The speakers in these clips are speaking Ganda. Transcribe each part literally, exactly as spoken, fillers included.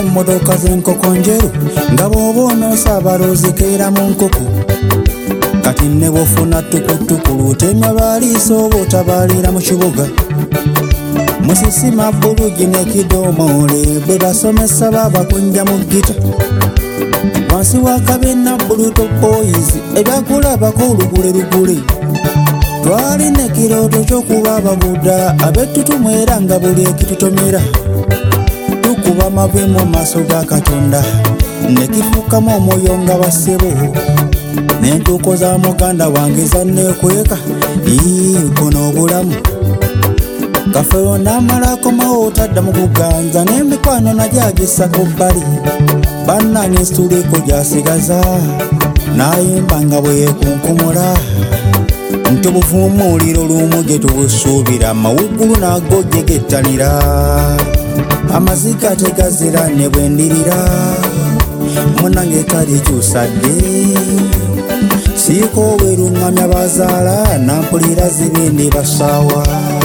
emmotoka z'enkoko njeru nga bw'oba onoosaabaloozi keera mu nkoko kati ne bw'ofuna tukutuku lutemya baliisa oba otabaalira mu kibuga musisima bbulugi ne kidomoole bwe basomesa baabakunja mu gita wansi w'akabiina buluto boys ebyakulabako olugule lugule twalina ekirooto ky'okuba ababuda ab'ettutumu era nga buli ekitutomera tukuba amavi mu maaso ga Katonda ne kifuukamu omwoyo nga bassebo n'entuuko za muganda wange zanneekweka iikono obulamu Kafeero n'amalako mawo tadda mu kuganza n'emikwano nagyo agissa ku bbali bannange situliko gy'asigaza n'ayimba nga bwe yeekunkumula nti obuvuumuuliro lumu gye tubusuubira mawuggulu nago gye gettanira amaziga tegazira ne bwe ndirira munnange talikyusa dde siiko obweruŋŋamya bazaala nampulira zibindi basaawa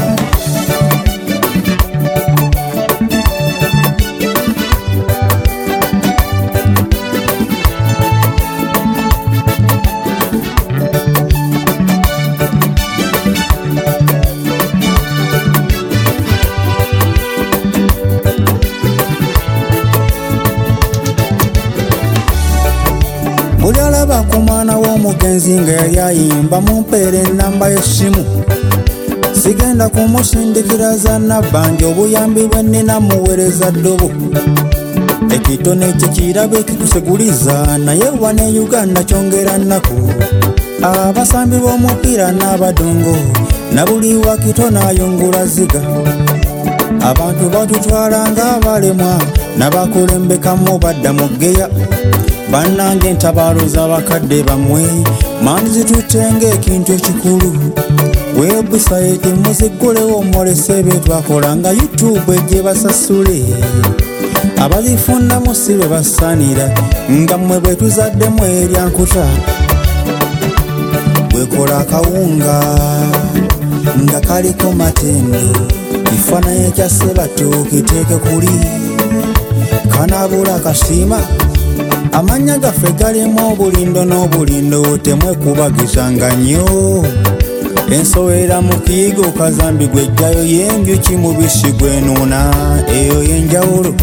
buli alaba ku mwana w'omugenzi nga yali ayimba mumpeera ennamba y'essimu sigenda kumusindikira za nabbanja obuyambi bwe nnina muweereza ddobo ekitone kye kirabe kikuseguliza naye wano e Uganda kyongera nnaku abasambi b'omupiira n'abadongo na buli wakitone ayungula ziga abantu batutwala ng'abalemwa n'abakulembekamu badda mu ggeya bannange entabaalo z'abakadde bammwe mani zitutte ng'ekintu ekikulu webusayiti muziggulewo mwolese bye twakola nga YouTube ejje basasule abazifundamu si be basaanira nga mmwe bwe tuzaddemu eryankuta bwekola akawunga nga kaliko matendo kifaananyi ekya Ssebattu kiteeke kuli kanaabula kasiima amanya gaffe galimu obulindo n'obulindo temwekubagizanga nnyo ensowera mu kiyigo kazambi gwejjayo y'enjuki mubisi gwenuuna eyo y'enjawulo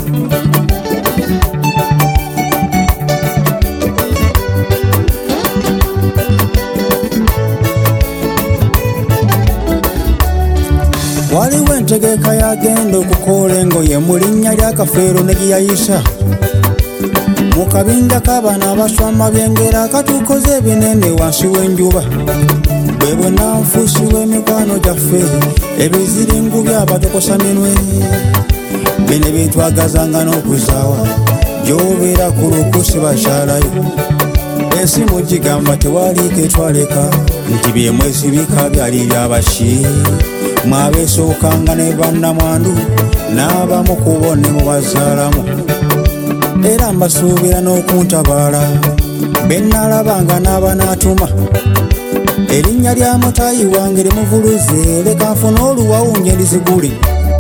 waliwo entegeka yagenda okukoola engoye mu linnya lya Kafeero ne giyayisa mu kabinja k'abaana abaswama byengera katukoze ebinene wansi w'enjuba bwe bwonna nfuusi w'emikwano gyaffe ebiziringu by'abatokosa minwe bene byetwagazanga n'okuzaawa gy'obeera ku lukusi bakyalayo ensimu gigamba tewaliiko etwaleka nti byemwesibika byali byabaki mwabeesookanga ne bannamwandu n'abamu ku bo ne mubazaalamu era mbasuubira n'okuntabaala bennalabanga n'abanaatuma erinnya lya mutaayi wange limuvuluze leka nfune oluwawunje ndizigule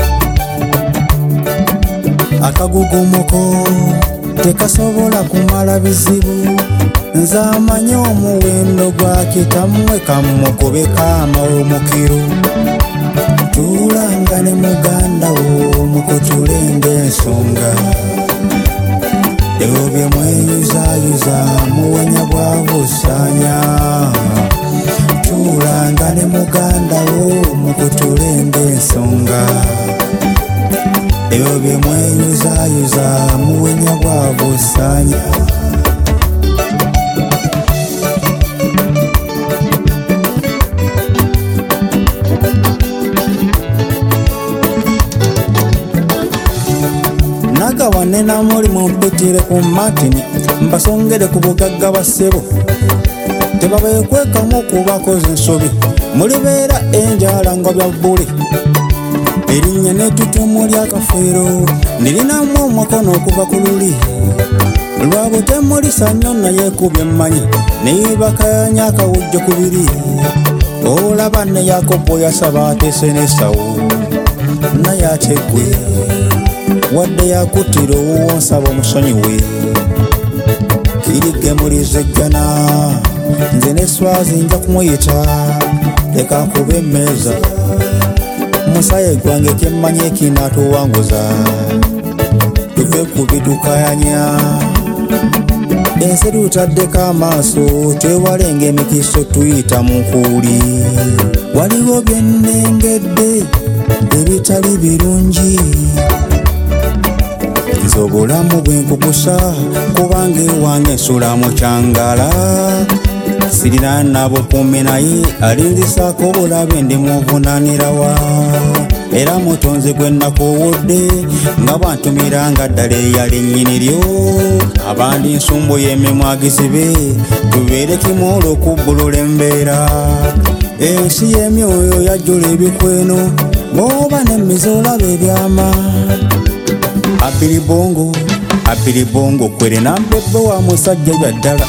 akagugumuko tekasobola kumala bizibu nze amanye omuwendo gwa kitammwe kammukubeka amawumukiro tuulanga ne muganda wo mukutulenga ensonga ebyo bye mweyuzayuza muwenya bwa busaanya tuulanga ne muganda wo mukutulenga ensonga ebyo bye mweyuzayuza muwenya bwa busaanya nagawane namuli mumpitire ku matini mbasongere ku bugagga bwa ssebo tebabeekwekamu okubakoza ensobi mulibeera enjala nga bya bbule erinnya n'ettutumu lya Kafeero nirinamu omukono okuva ku luli lwabwe temulisa nnyo naye kubye mmanyi neibakayanya akawujjo ku biri olaba ne Yakobo yasaba ateese n'Esawu naye ate ggwe wadde yakutira owuwo nsaba omusonyiwe kirige mulizejjana nze ne swazi nja kumuyita leka nkube emmeeza musaye gwange kyemmanye kinatuwanguza tuve ku bitukayanya ensi tutaddeko amaaso twewalenga emikiso tuyita mu nkuuli waliwo byennengedde ebitali birungi nze obulamu bwenkukusa kubanga ewange nsula mu kyangala sirina nabukuumi naye alinzisaako obulabe ndi muvunaanirawa era mutonzi gwe nakuwudde nga bwantumira nga ddala eyali ennyini lyo abandi nsumbu y'emimwa gizibe tubeere kimu olw'okubbulula embeera ensi y'emyoyo yajjula ebikweno bw'oba n'emmize olaba ebyama abiri bongo abiri bongo kwere nambebbe wa musajja bya ddala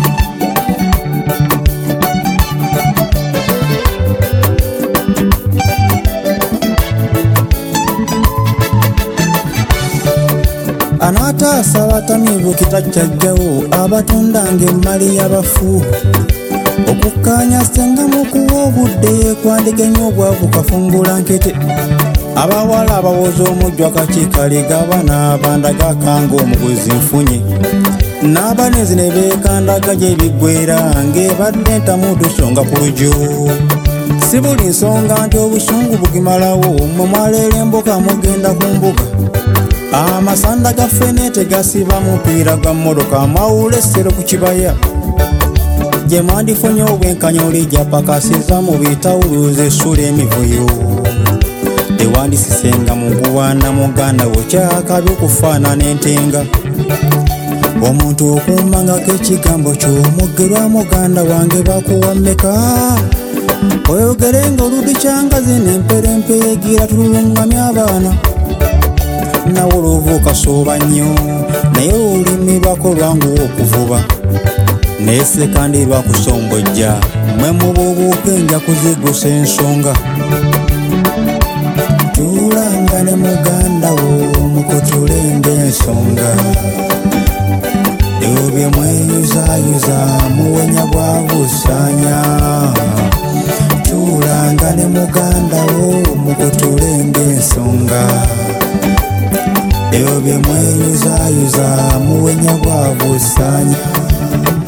anaataasa abatamiivu kitacajjawo abatundanga emmali y'abafu okukkaanya senga mu kuwa obudde kwandigenya obwavu kafungula nkete abawala abawoza omujju akakiikaligabana bandagakanga omuguzi nfunye n'abanezi ne beekandaga gy'ebiggwera ng'ebadde ntamutusonga ku lujjo si buli nsonga nti obusungu bugimalawo mwe mwaleera embuga mugenda ku mbuga amasanda ga ffene tegasiba mupiira gwa mmotoka mwawula essero ku kibaya gye mwandifunye obwenkanya olijja pakasiza mu bitawuluza essula emivuyo tewandisisenga mu kuwaana muganda wo kyakabi okufaanana entenga omuntu okumbangako ekigambo ky'omuggerwa muganda wange bakuwa mmeka oyogere ng'oludi kyangazi n'emperempe yegira tululungamya abaana nawe olw'ovuuka sooba nnyo naye olulimi lwako lwanguwa okuvuba naye sekandi lwakusombojja mwe mubuubuuka enja kuzigusa ensonga tulanga ne muganda wo mukutulenga ensonga ebyo bye mweyuzayuza muwenya bwa busaanya tulanga ne muganda wo mukutulenga ensonga ebyo bye mweyuzayuza muwenya bwa busaanya